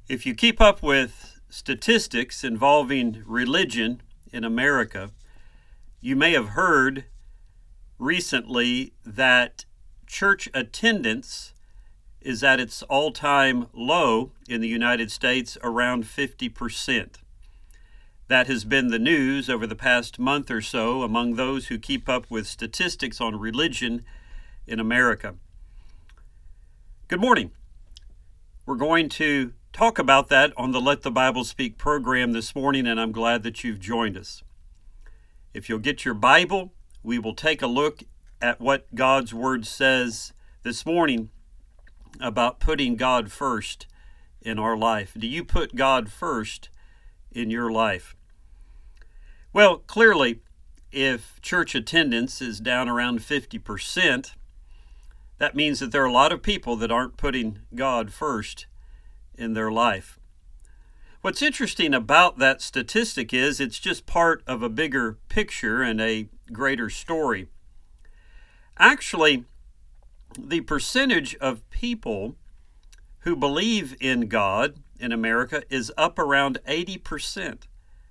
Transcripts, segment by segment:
If you keep up with statistics involving religion in America, you may have heard recently that church attendance is at its all-time low in the United States, around 50%. That has been the news over the past month or so among those who keep up with statistics on religion in America. Good morning. We're going to talk about that on the Let the Bible Speak program this morning, and I'm glad that you've joined us. If you'll get your Bible, we will take a look at what God's Word says this morning about putting God first in our life. Do you put God first in your life? Well, clearly, if church attendance is down around 50%, that means that there are a lot of people that aren't putting God first in their life. What's interesting about that statistic is it's just part of a bigger picture and a greater story. Actually, the percentage of people who believe in God in America is up around 80%.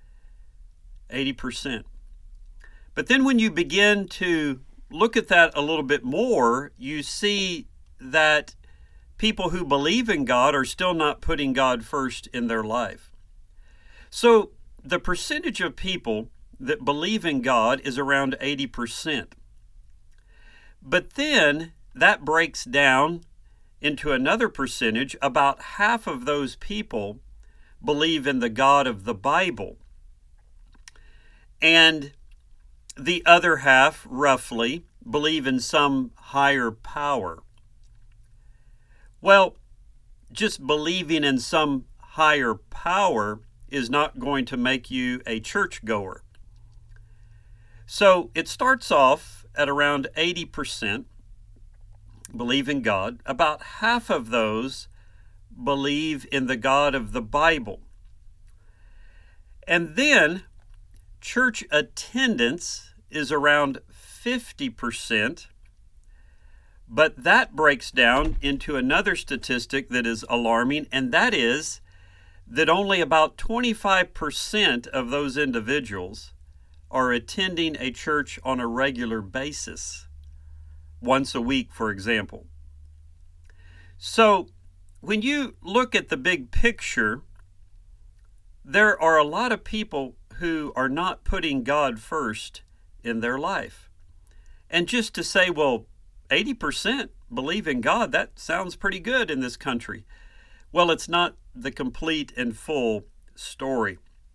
80%. But then when you begin to look at that a little bit more, you see that people who believe in God are still not putting God first in their life. So the percentage of people that believe in God is around 80%. But then that breaks down into another percentage. About half of those people believe in the God of the Bible. And the other half, roughly, believe in some higher power. Well, just believing in some higher power is not going to make you a churchgoer. So it starts off at around 80% believe in God. About half of those believe in the God of the Bible. And then church attendance is around 50%. But that breaks down into another statistic that is alarming, and that is that only about 25% of those individuals are attending a church on a regular basis, once a week, for example. So when you look at the big picture, there are a lot of people who are not putting God first in their life. And just to say, well, 80% believe in God, that sounds pretty good in this country. Well, it's not the complete and full story.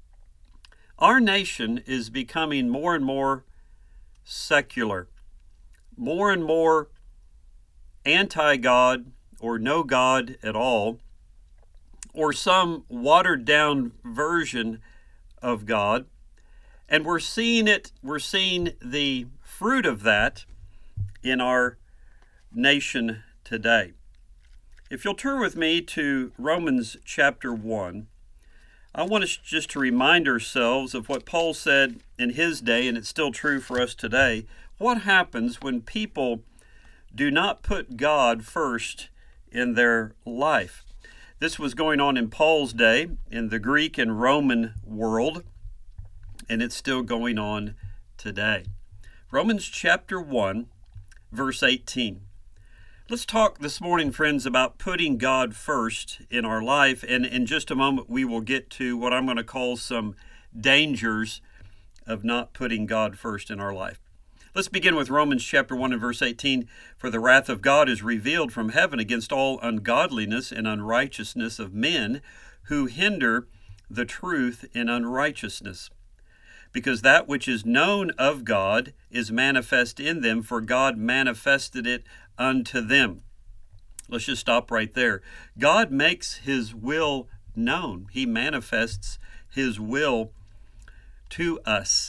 Our nation is becoming more and more secular, more and more anti-God or no God at all, or some watered-down version of God. And we're seeing the fruit of that in our nation today. If you'll turn with me to Romans chapter 1, I want us just to remind ourselves of what Paul said in his day, and it's still true for us today. What happens when people do not put God first in their life? This was going on in Paul's day in the Greek and Roman world, and it's still going on today. Romans chapter 1, verse 18. Let's talk this morning, friends, about putting God first in our life. And in just a moment, we will get to what I'm going to call some dangers of not putting God first in our life. Let's begin with Romans chapter 1 and verse 18. For the wrath of God is revealed from heaven against all ungodliness and unrighteousness of men who hinder the truth in unrighteousness. Because that which is known of God is manifest in them, for God manifested it unto them. Let's just stop right there. God makes His will known. He manifests His will to us.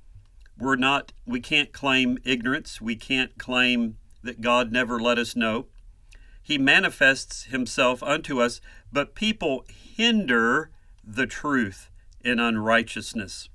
We can't claim ignorance. We can't claim that God never let us know. He manifests Himself unto us, but people hinder the truth in unrighteousness.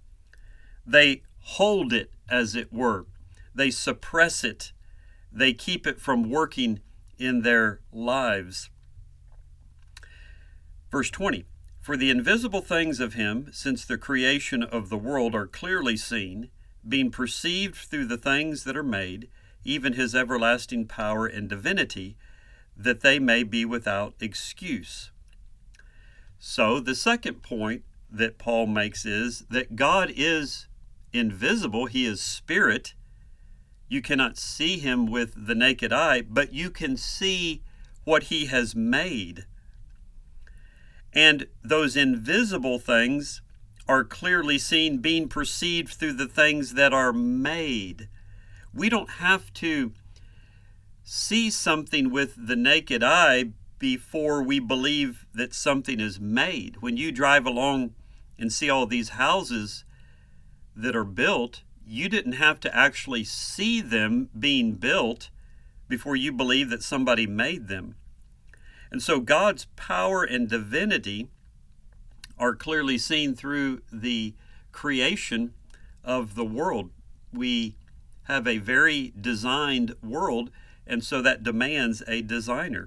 They hold it, as it were. They suppress it. They keep it from working in their lives. Verse 20, for the invisible things of him, since the creation of the world, are clearly seen, being perceived through the things that are made, even his everlasting power and divinity, that they may be without excuse. So the second point that Paul makes is that God is invisible. He is spirit. You cannot see him with the naked eye, but you can see what he has made. And those invisible things are clearly seen, being perceived through the things that are made. We don't have to see something with the naked eye before we believe that something is made. When you drive along and see all these houses that are built, you didn't have to actually see them being built before you believe that somebody made them. And so God's power and divinity are clearly seen through the creation of the world. We have a very designed world, and so that demands a designer.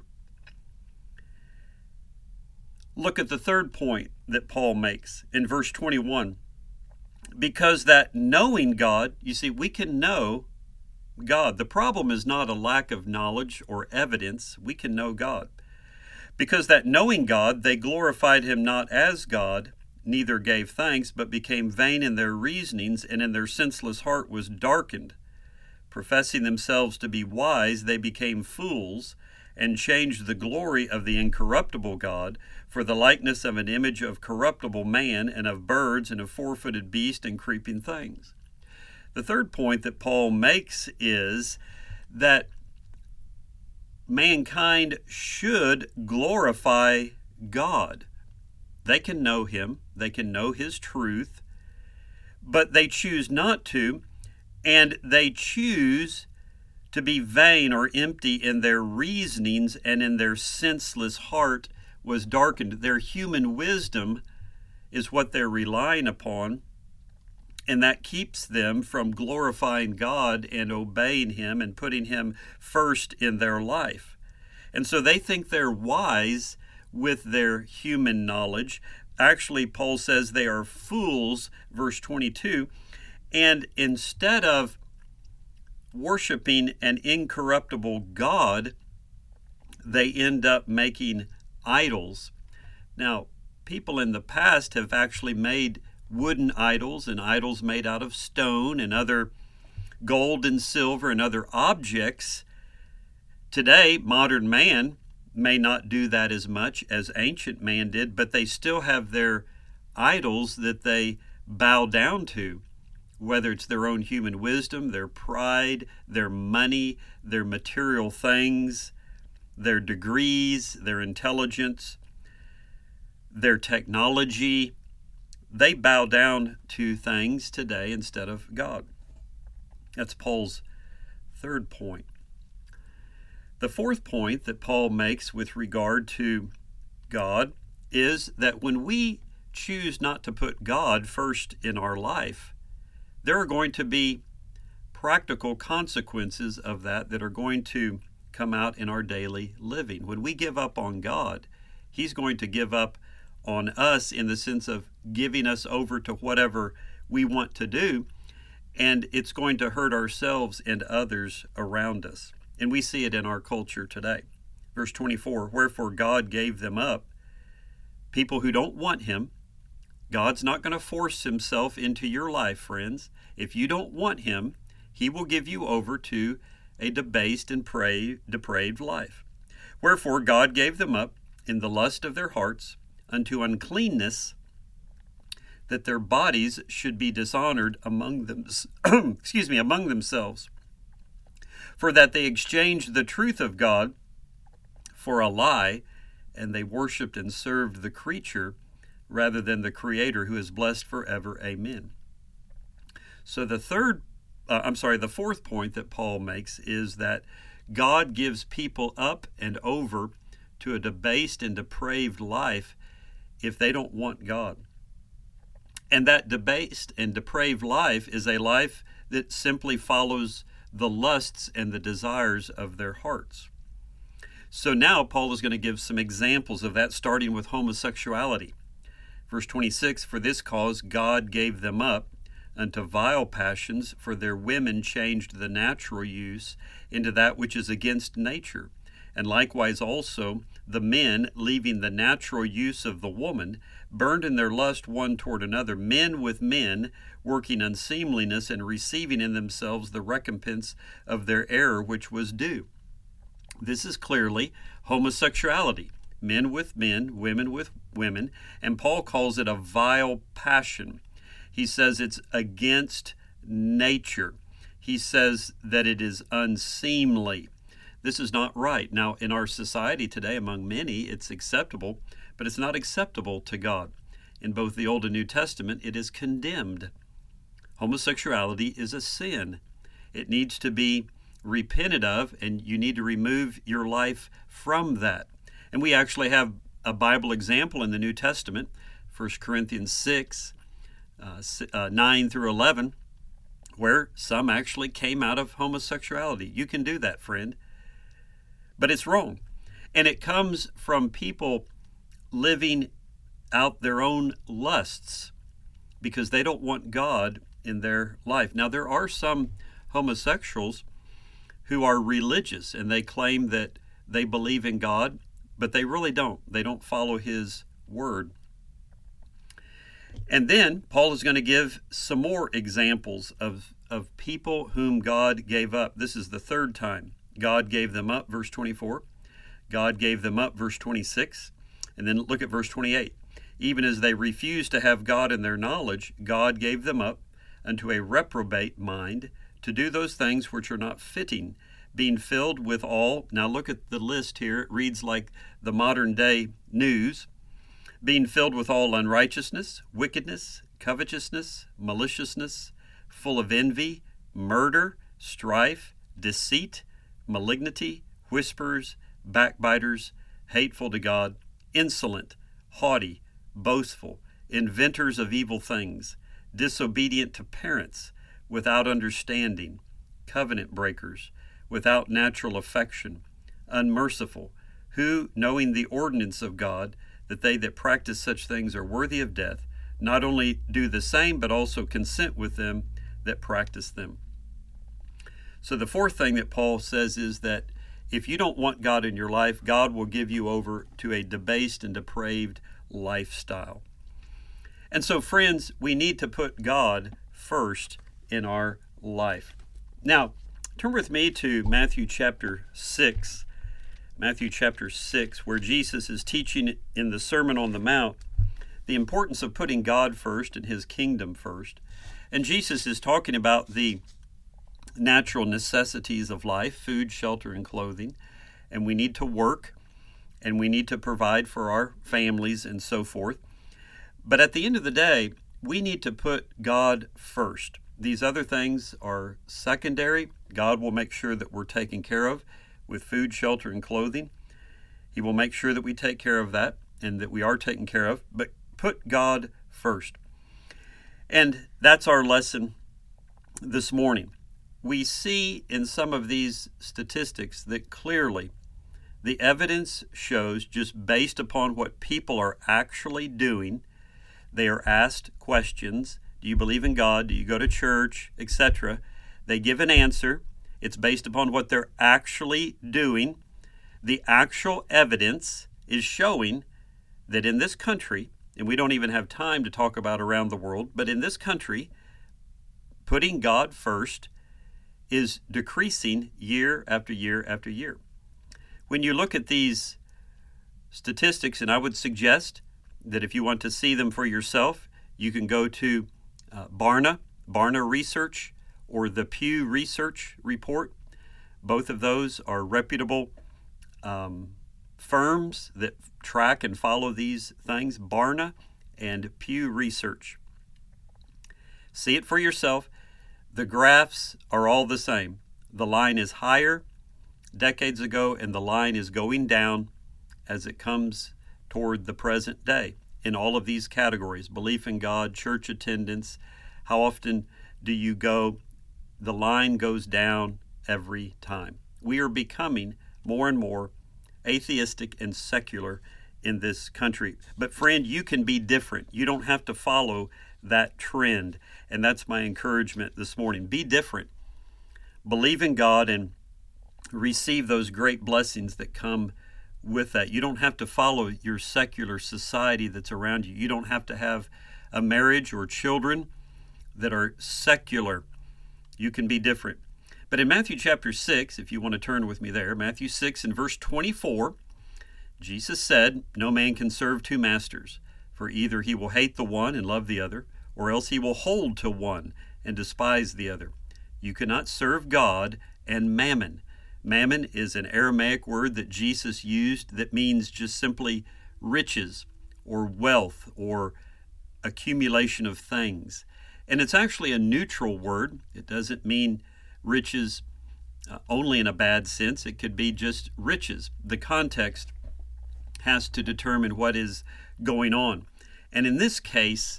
Look at the third point that Paul makes in verse 21. Because that knowing God, you see, we can know God. The problem is not a lack of knowledge or evidence. We can know God. Because that knowing God, they glorified him not as God, neither gave thanks, but became vain in their reasonings, and in their senseless heart was darkened. Professing themselves to be wise, they became fools, and changed the glory of the incorruptible God for the likeness of an image of corruptible man, and of birds, and of four-footed beasts, and creeping things. The third point that Paul makes is that mankind should glorify God. They can know him, they can know his truth, but they choose not to, and they choose to be vain or empty in their reasonings, and in their senseless heart was darkened. Their human wisdom is what they're relying upon, and that keeps them from glorifying God and obeying him and putting him first in their life. And so they think they're wise with their human knowledge. Actually, Paul says they are fools, verse 22, and instead of worshiping an incorruptible God, they end up making idols. Now, people in the past have actually made wooden idols and idols made out of stone and other gold and silver and other objects. Today, modern man may not do that as much as ancient man did, but they still have their idols that they bow down to, whether it's their own human wisdom, their pride, their money, their material things, their degrees, their intelligence, their technology. They bow down to things today instead of God. That's Paul's third point. The fourth point that Paul makes with regard to God is that when we choose not to put God first in our life, there are going to be practical consequences of that are going to come out in our daily living. When we give up on God, he's going to give up on us in the sense of giving us over to whatever we want to do, and it's going to hurt ourselves and others around us. And we see it in our culture today. Verse 24, wherefore God gave them up. People who don't want him. God's not going to force himself into your life, friends. If you don't want him, he will give you over to a debased and depraved life. Wherefore God gave them up in the lust of their hearts unto uncleanness, that their bodies should be dishonored among them, among themselves. For that they exchanged the truth of God for a lie, and they worshipped and served the creature rather than the Creator, who is blessed forever. Amen. So the fourth point that Paul makes is that God gives people up and over to a debased and depraved life if they don't want God. And that debased and depraved life is a life that simply follows the lusts and the desires of their hearts. So now Paul is going to give some examples of that, starting with homosexuality. Verse 26, for this cause God gave them up unto vile passions, for their women changed the natural use into that which is against nature. And likewise also the men, leaving the natural use of the woman, burned in their lust one toward another, men with men, working unseemliness, and receiving in themselves the recompense of their error which was due. This is clearly homosexuality. Men with men, women with women, and Paul calls it a vile passion. He says it's against nature. He says that it is unseemly. This is not right. Now, in our society today, among many, it's acceptable, but it's not acceptable to God. In both the Old and New Testament, it is condemned. Homosexuality is a sin. It needs to be repented of, and you need to remove your life from that. And we actually have a Bible example in the New Testament, 1 Corinthians 6, 9 through 11, where some actually came out of homosexuality. You can do that, friend. But it's wrong. And it comes from people living out their own lusts because they don't want God in their life. Now, there are some homosexuals who are religious and they claim that they believe in God, but they really don't. They don't follow His word. And then Paul is going to give some more examples of people whom God gave up. This is the third time God gave them up, verse 24. God gave them up, verse 26. And then look at verse 28. Even as they refused to have God in their knowledge, God gave them up unto a reprobate mind to do those things which are not fitting, being filled with all. Now look at the list here. It reads like the modern day news. Being filled with all unrighteousness, wickedness, covetousness, maliciousness, full of envy, murder, strife, deceit, malignity, whisperers, backbiters, hateful to God, insolent, haughty, boastful, inventors of evil things, disobedient to parents, without understanding, covenant breakers, without natural affection, unmerciful, who, knowing the ordinance of God, that they that practice such things are worthy of death, not only do the same, but also consent with them that practice them. So the fourth thing that Paul says is that if you don't want God in your life, God will give you over to a debased and depraved lifestyle. And so, friends, we need to put God first in our life. Now, turn with me to Matthew chapter 6. Matthew chapter 6, where Jesus is teaching in the Sermon on the Mount the importance of putting God first and His kingdom first. And Jesus is talking about the natural necessities of life, food, shelter, and clothing. And we need to work, and we need to provide for our families and so forth. But at the end of the day, we need to put God first. These other things are secondary. God will make sure that we're taken care of with food, shelter, and clothing. He will make sure that we take care of that and that we are taken care of, but put God first. And that's our lesson this morning. We see in some of these statistics that clearly the evidence shows, just based upon what people are actually doing, they are asked questions. Do you believe in God? Do you go to church? Etc. They give an answer. It's based upon what they're actually doing. The actual evidence is showing that in this country, and we don't even have time to talk about around the world, but in this country, putting God first is decreasing year after year after year. When you look at these statistics, and I would suggest that if you want to see them for yourself, you can go to Barna Research, or the Pew Research Report. Both of those are reputable firms that track and follow these things, Barna and Pew Research. See it for yourself. The graphs are all the same. The line is higher decades ago, and the line is going down as it comes toward the present day in all of these categories: belief in God, church attendance, how often do you go? The line goes down every time. We are becoming more and more atheistic and secular in this country. But friend, you can be different. You don't have to follow that trend. And that's my encouragement this morning. Be different. Believe in God and receive those great blessings that come with that. You don't have to follow your secular society that's around you. You don't have to have a marriage or children that are secular. You can be different. But in Matthew chapter 6, if you want to turn with me there, Matthew 6 and verse 24, Jesus said, "No man can serve two masters, for either he will hate the one and love the other, or else he will hold to one and despise the other. You cannot serve God and mammon." Mammon is an Aramaic word that Jesus used that means just simply riches or wealth or accumulation of things. And it's actually a neutral word. It doesn't mean riches only in a bad sense. It could be just riches. The context has to determine what is going on. And in this case,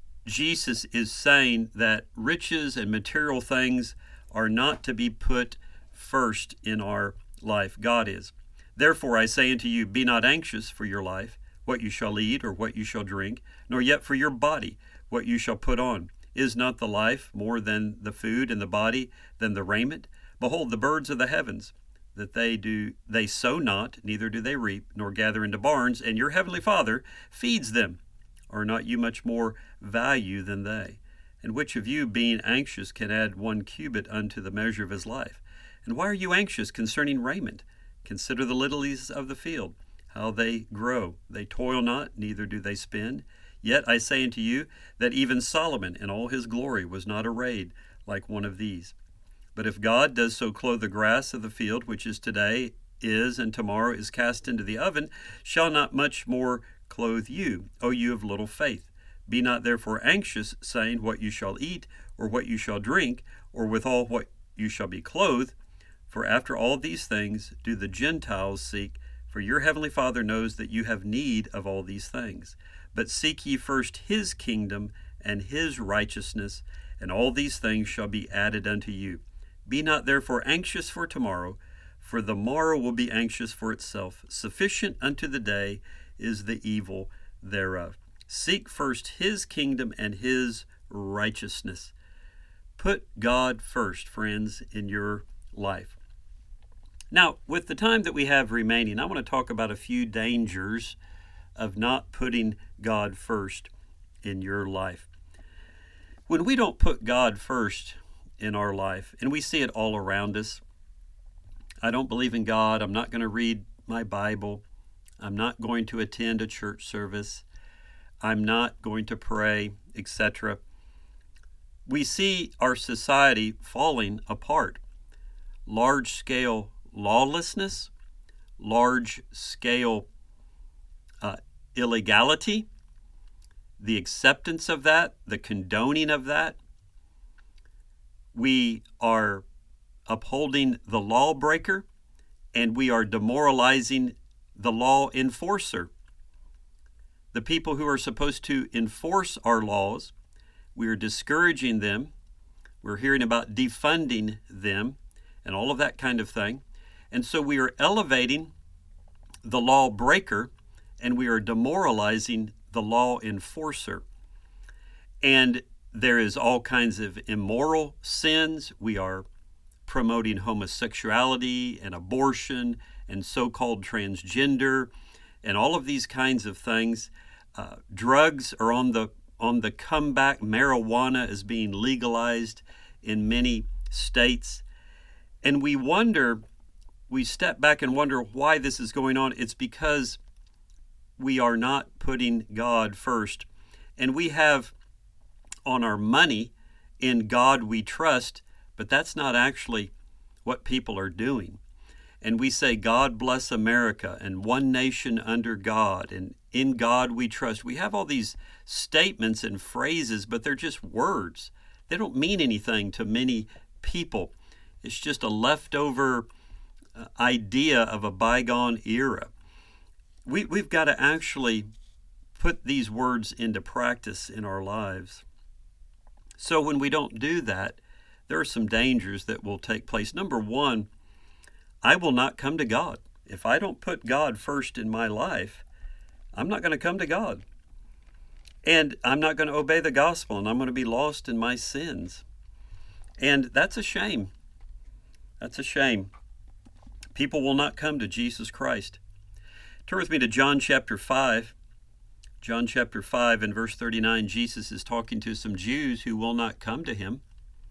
Jesus is saying that riches and material things are not to be put first in our life. God is. "Therefore I say unto you, be not anxious for your life, what you shall eat or what you shall drink, nor yet for your body, what you shall put on. Is not the life more than the food, and the body than the raiment? Behold, the birds of the heavens, that they sow not, neither do they reap, nor gather into barns, and your heavenly Father feeds them. Are not you much more value than they? And which of you, being anxious, can add 1 cubit unto the measure of his life? And why are you anxious concerning raiment? Consider the lilies of the field, how they grow. They toil not, neither do they spin. Yet I say unto you, that even Solomon in all his glory was not arrayed like one of these. But if God does so clothe the grass of the field, which is today, is, and tomorrow is cast into the oven, shall not much more clothe you, O you of little faith? Be not therefore anxious, saying, what you shall eat, or what you shall drink, or withal what you shall be clothed. For after all these things do the Gentiles seek, for your heavenly Father knows that you have need of all these things. But seek ye first his kingdom and his righteousness, and all these things shall be added unto you. Be not therefore anxious for tomorrow, for the morrow will be anxious for itself. Sufficient unto the day is the evil thereof. Seek first his kingdom and his righteousness. Put God first, friends, in your life. Now, with the time that we have remaining, I want to talk about a few dangers of not putting God first in your life. When we don't put God first in our life, and we see it all around us, I don't believe in God, I'm not going to read my Bible, I'm not going to attend a church service, I'm not going to pray, etc. We see our society falling apart. Large-scale lawlessness, large-scale illegality, the acceptance of that, the condoning of that. We are upholding the lawbreaker, and we are demoralizing the law enforcer. The people who are supposed to enforce our laws, we are discouraging them. We're hearing about defunding them and all of that kind of thing. And so we are elevating the lawbreaker, and we are demoralizing the law enforcer. And there is all kinds of immoral sins. We are promoting homosexuality and abortion and so-called transgender and all of these kinds of things. Drugs are on the comeback. Marijuana is being legalized in many states. And we step back and wonder why this is going on. It's because we are not putting God first. And we have on our money, in God we trust, but that's not actually what people are doing. And we say, God bless America, and one nation under God, and in God we trust. We have all these statements and phrases, but they're just words. They don't mean anything to many people. It's just a leftover idea of a bygone era. We've got to actually put these words into practice in our lives. So when we don't do that, there are some dangers that will take place. Number one, I will not come to God if I don't put God first in my life, I'm not going to come to God. And I'm not going to obey the gospel, and I'm going to be lost in my sins. And that's a shame. That's a shame. People will not come to Jesus Christ. Turn with me to John chapter 5. John chapter 5 and verse 39, Jesus is talking to some Jews who will not come to him.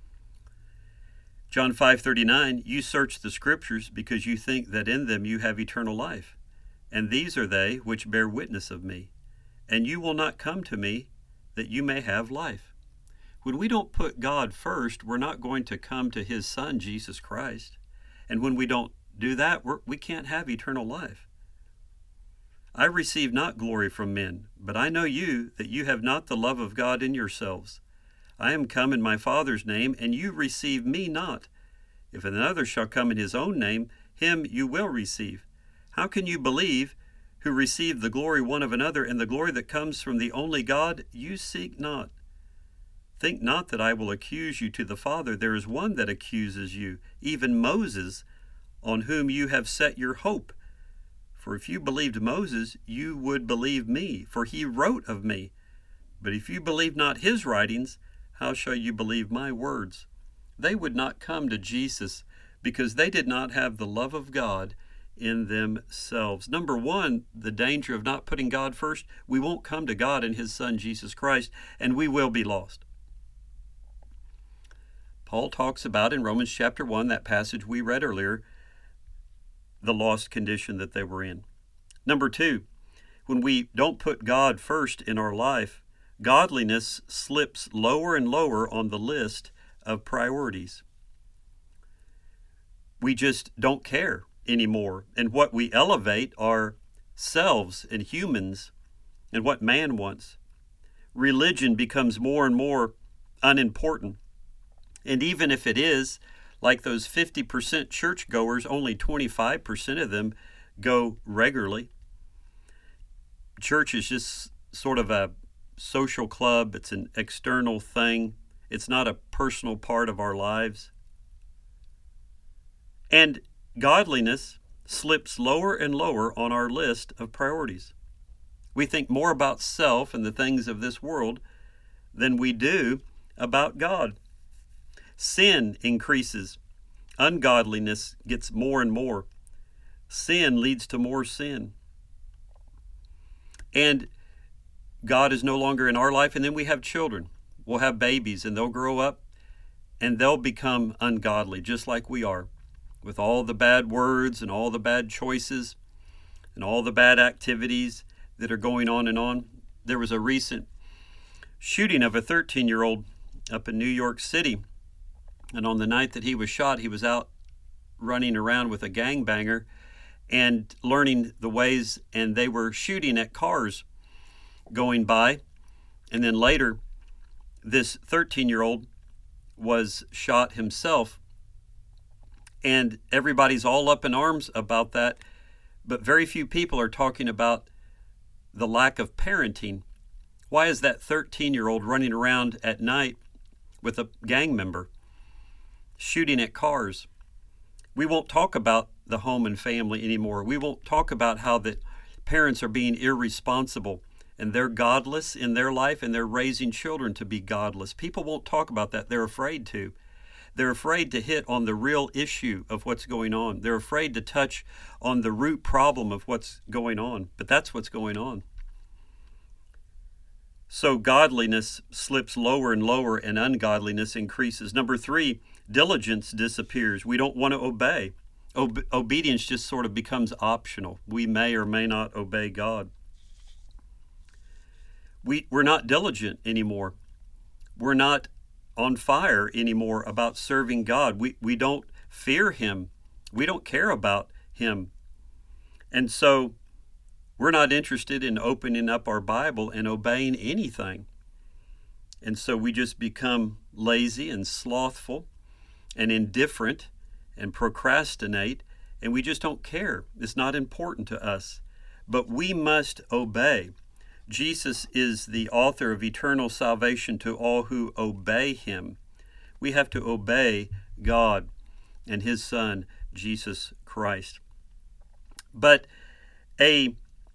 John 5:39, you search the scriptures because you think that in them you have eternal life. And these are they which bear witness of me. And you will not come to me that you may have life. When we don't put God first, we're not going to come to his Son, Jesus Christ. And when we don't do that, we can't have eternal life. I receive not glory from men, but I know you, that you have not the love of God in yourselves. I am come in my Father's name, and you receive me not. If another shall come in his own name, him you will receive. How can you believe, who receive the glory one of another, and the glory that comes from the only God you seek not? Think not that I will accuse you to the Father. There is one that accuses you, even Moses, on whom you have set your hope. For if you believed Moses, you would believe me, for he wrote of me. But if you believe not his writings, how shall you believe my words? They would not come to Jesus because they did not have the love of God in themselves. Number one, the danger of not putting God first, we won't come to God in his Son, Jesus Christ, and we will be lost. Paul talks about in Romans chapter 1, that passage we read earlier, the lost condition that they were in. Number two, when we don't put God first in our life, godliness slips lower and lower on the list of priorities. We just don't care anymore. And what we elevate are selves and humans and what man wants. Religion becomes more and more unimportant. And even if it is, like those 50% churchgoers, only 25% of them go regularly. Church is just sort of a social club. It's an external thing. It's not a personal part of our lives. And godliness slips lower and lower on our list of priorities. We think more about self and the things of this world than we do about God. Sin increases. Ungodliness gets more and more. Sin leads to more sin. And God is no longer in our life, and then we have children. We'll have babies, and they'll grow up, and they'll become ungodly, just like we are, with all the bad words and all the bad choices and all the bad activities that are going on and on. There was a recent shooting of a 13-year-old up in New York City, and on the night that he was shot, he was out running around with a gangbanger and learning the ways, and they were shooting at cars going by. And then later, this 13-year-old was shot himself, and everybody's all up in arms about that, but very few people are talking about the lack of parenting. Why is that 13-year-old running around at night with a gang member, shooting at cars? We won't talk about the home and family anymore. We won't talk about how that parents are being irresponsible and they're godless in their life and they're raising children to be godless. People won't talk about that. They're afraid to. They're afraid to hit on the real issue of what's going on. They're afraid to touch on the root problem of what's going on. But that's what's going on. So godliness slips lower and lower and ungodliness increases. Number three, diligence disappears. We don't want to obey. Obedience just sort of becomes optional. We may or may not obey God. We're not diligent anymore. We're not on fire anymore about serving God. We don't fear him. We don't care about him. And so we're not interested in opening up our Bible and obeying anything. And so we just become lazy and slothful and indifferent and procrastinate, and we just don't care. It's not important to us. But we must obey. Jesus is the author of eternal salvation to all who obey him. We have to obey God and his Son, Jesus Christ. But a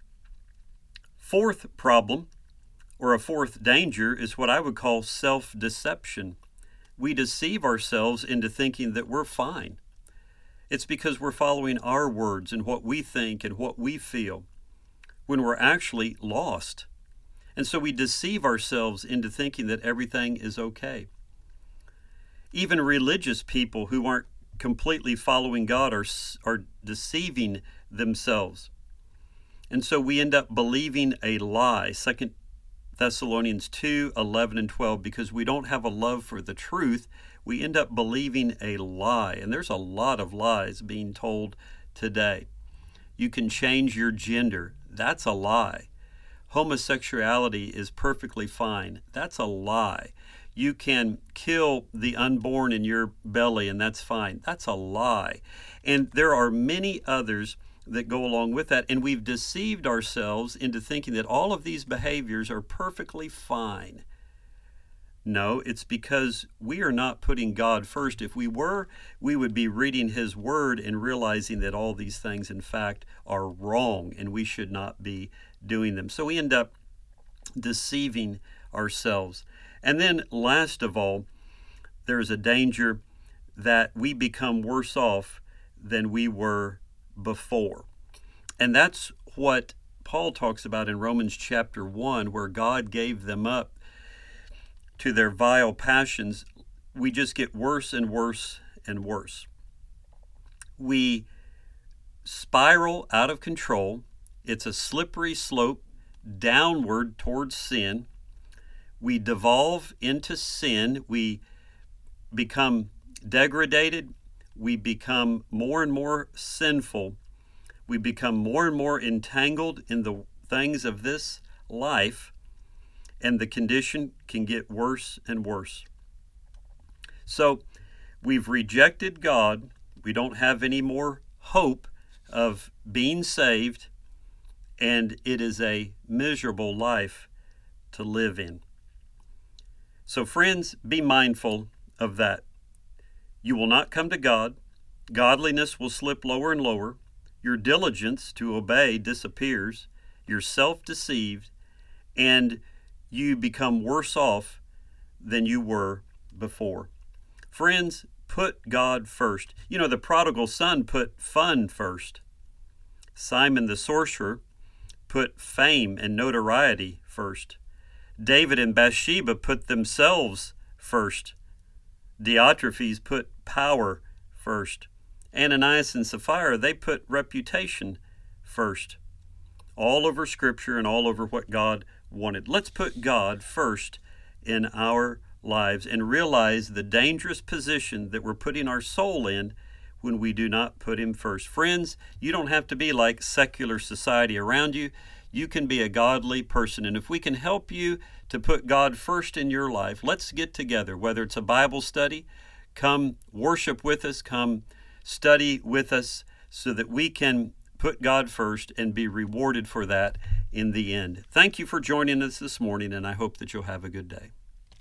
fourth problem, or a fourth danger, is what I would call self-deception. We deceive ourselves into thinking that we're fine. It's because we're following our words and what we think and what we feel, when we're actually lost. And so we deceive ourselves into thinking that everything is okay. Even religious people who aren't completely following God are deceiving themselves. And so we end up believing a lie, 2 Thessalonians 2, 11 and 12, because we don't have a love for the truth, we end up believing a lie. And there's a lot of lies being told today. You can change your gender. That's a lie. Homosexuality is perfectly fine. That's a lie. You can kill the unborn in your belly, and that's fine. That's a lie. And there are many others that go along with that, and we've deceived ourselves into thinking that all of these behaviors are perfectly fine. No, it's because we are not putting God first. If we were, we would be reading His Word and realizing that all these things, in fact, are wrong, and we should not be doing them. So we end up deceiving ourselves. And then, last of all, there's a danger that we become worse off than we were before. And that's what Paul talks about in Romans chapter 1, where God gave them up to their vile passions. We just get worse and worse and worse. We spiral out of control. It's a slippery slope downward towards sin. We devolve into sin. We become degraded. We become more and more sinful. We become more and more entangled in the things of this life, and the condition can get worse and worse. So we've rejected God. We don't have any more hope of being saved, and it is a miserable life to live in. So friends, be mindful of that. You will not come to God. Godliness will slip lower and lower. Your diligence to obey disappears. You're self-deceived, and you become worse off than you were before. Friends, put God first. You know, the prodigal son put fun first. Simon the sorcerer put fame and notoriety first. David and Bathsheba put themselves first. Diotrephes put power first. Ananias and Sapphira, they put reputation first. All over Scripture and all over what God wanted. Let's put God first in our lives and realize the dangerous position that we're putting our soul in when we do not put Him first. Friends, you don't have to be like secular society around you. You can be a godly person. And if we can help you to put God first in your life, let's get together, whether it's a Bible study, come worship with us, come study with us, so that we can put God first and be rewarded for that in the end. Thank you for joining us this morning, and I hope that you'll have a good day.